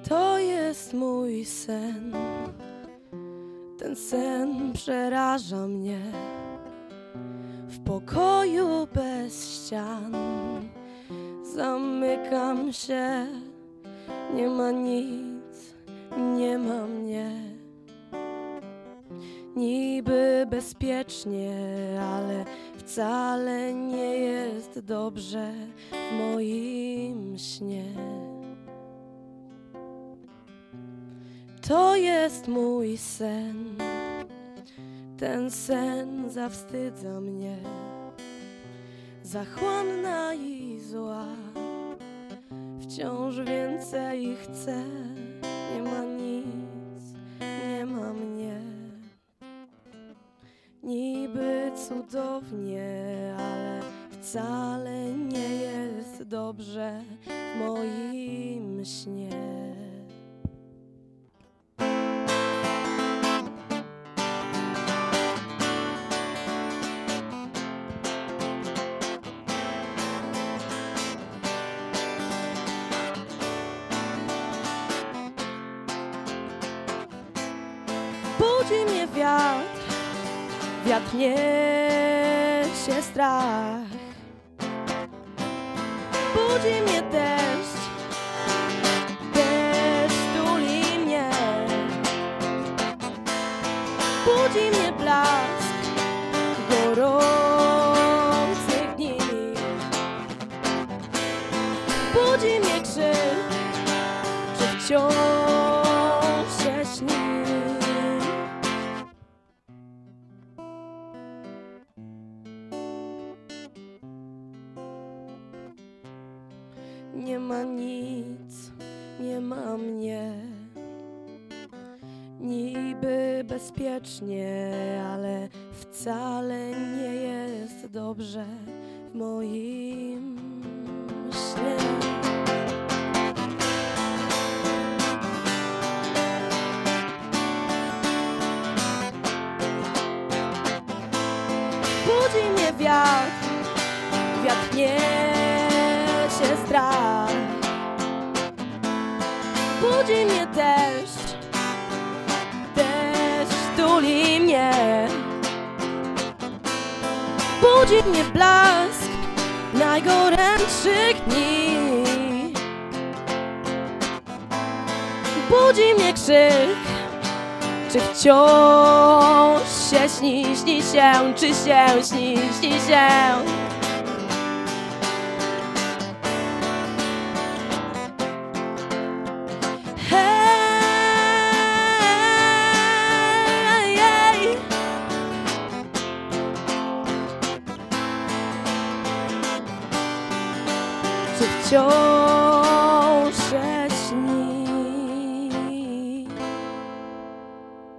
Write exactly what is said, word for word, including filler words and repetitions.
To jest mój sen. Ten sen przeraża mnie. W pokoju bez ścian zamykam się. Nie ma nic, nie ma mnie. Niby bezpiecznie, ale wcale nie jest dobrze w moim śnie. To jest mój sen. Ten sen zawstydza mnie. Zachłanna i zła, wciąż więcej chcę. Nie ma nic, nie ma mnie. Niby cudownie, ale wcale nie jest dobrze w moim śnie. Budzi mnie wiatr, wiatr niesie strach. Budzi mnie deszcz, deszcz tuli mnie. Budzi mnie blask gorących dni. Budzi mnie krzyk, że wciąż się śni. Nie ma nic, nie ma mnie. Niby bezpiecznie, ale wcale nie jest dobrze w moim śnie. Budzi mnie wiatr, wiatr niesie strach. Budzi mnie deszcz, deszcz tuli mnie. Budzi mnie blask najgorętszych dni. Budzi mnie krzyk, czy wciąż się śni, śni się, czy się śni, śni się. Czy wciąż się